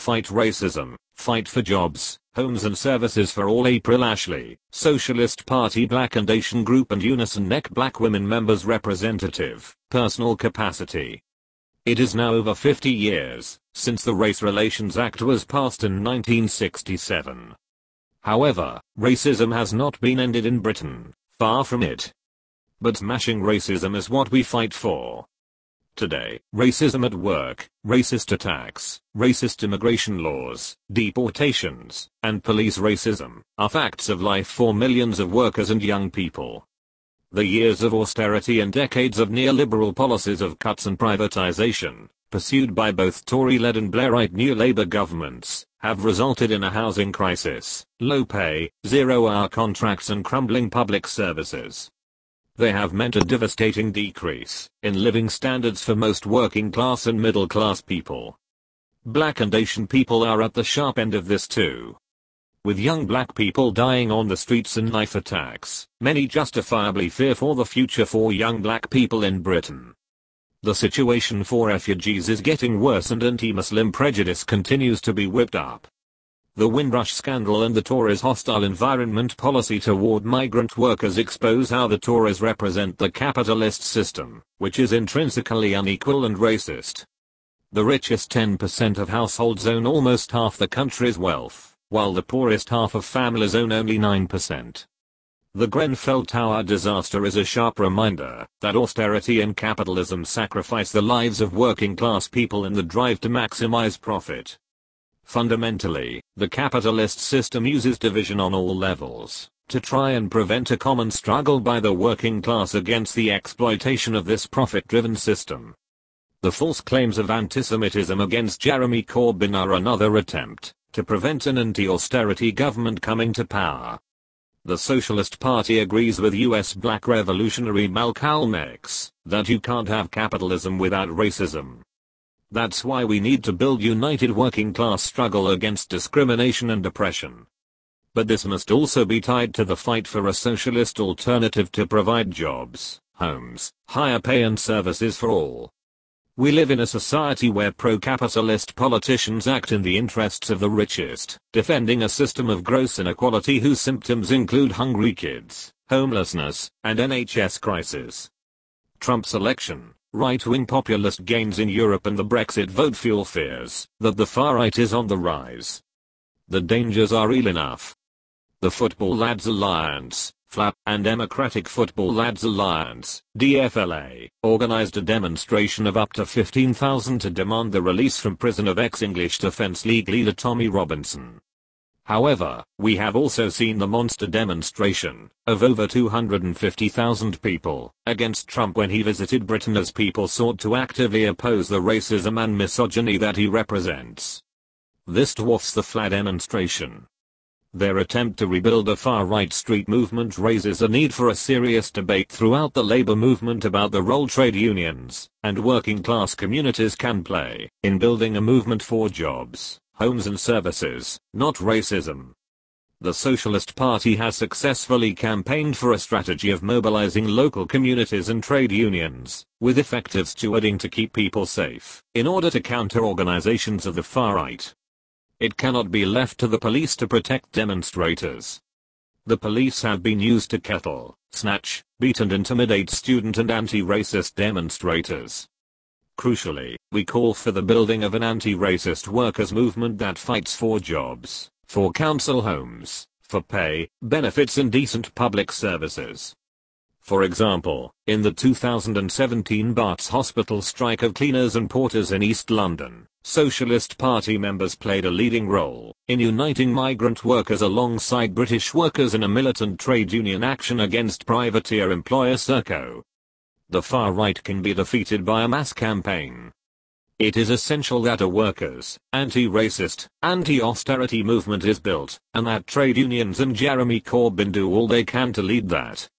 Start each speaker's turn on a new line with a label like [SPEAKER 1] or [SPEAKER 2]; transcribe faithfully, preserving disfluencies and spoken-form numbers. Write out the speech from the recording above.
[SPEAKER 1] Fight Racism, Fight for Jobs, Homes and Services for All. April Ashley, Socialist Party Black and Asian Group and Unison Neck Black Women Members Representative, Personal Capacity. It is now over fifty years since the Race Relations Act was passed in nineteen sixty-seven. However, racism has not been ended in Britain, far from it. But smashing racism is what we fight for. Today, racism at work, racist attacks, racist immigration laws, deportations, and police racism are facts of life for millions of workers and young people. The years of austerity and decades of neoliberal policies of cuts and privatization, pursued by both Tory-led and Blairite New Labour governments, have resulted in a housing crisis, low pay, zero-hour contracts and crumbling public services. They have meant a devastating decrease in living standards for most working class and middle class people. Black and Asian people are at the sharp end of this too. With young black people dying on the streets and knife attacks, many justifiably fear for the future for young black people in Britain. The situation for refugees is getting worse and anti-Muslim prejudice continues to be whipped up. The Windrush scandal and the Tories' hostile environment policy toward migrant workers expose how the Tories represent the capitalist system, which is intrinsically unequal and racist. The richest ten percent of households own almost half the country's wealth, while the poorest half of families own only nine percent. The Grenfell Tower disaster is a sharp reminder that austerity and capitalism sacrifice the lives of working class people in the drive to maximize profit. Fundamentally, the capitalist system uses division on all levels to try and prevent a common struggle by the working class against the exploitation of this profit-driven system. The false claims of anti-Semitism against Jeremy Corbyn are another attempt to prevent an anti-austerity government coming to power. The Socialist Party agrees with U S black revolutionary Malcolm X that you can't have capitalism without racism. That's why we need to build united working class struggle against discrimination and oppression. But this must also be tied to the fight for a socialist alternative to provide jobs, homes, higher pay and services for all. We live in a society where pro-capitalist politicians act in the interests of the richest, defending a system of gross inequality whose symptoms include hungry kids, homelessness, and N H S crisis. Trump's election, right-wing populist gains in Europe and the Brexit vote fuel fears that the far-right is on the rise. The dangers are real enough. The Football Lads Alliance, FLAP, and Democratic Football Lads Alliance, D F L A, organized a demonstration of up to fifteen thousand to demand the release from prison of ex-English Defence League leader Tommy Robinson. However, we have also seen the monster demonstration of over two hundred fifty thousand people against Trump when he visited Britain as people sought to actively oppose the racism and misogyny that he represents. This dwarfs the FLA demonstration. Their attempt to rebuild a far-right street movement raises a need for a serious debate throughout the labor movement about the role trade unions and working class communities can play in building a movement for jobs, homes and services, not racism. The Socialist Party has successfully campaigned for a strategy of mobilizing local communities and trade unions, with effective stewarding to keep people safe, in order to counter organizations of the far right. It cannot be left to the police to protect demonstrators. The police have been used to kettle, snatch, beat and intimidate student and anti-racist demonstrators. Crucially, we call for the building of an anti-racist workers' movement that fights for jobs, for council homes, for pay, benefits and decent public services. For example, in the two thousand seventeen Barts Hospital strike of cleaners and porters in East London, Socialist Party members played a leading role in uniting migrant workers alongside British workers in a militant trade union action against privateer employer Serco. The far right can be defeated by a mass campaign. It is essential that a workers, anti-racist, anti-austerity movement is built, and that trade unions and Jeremy Corbyn do all they can to lead that.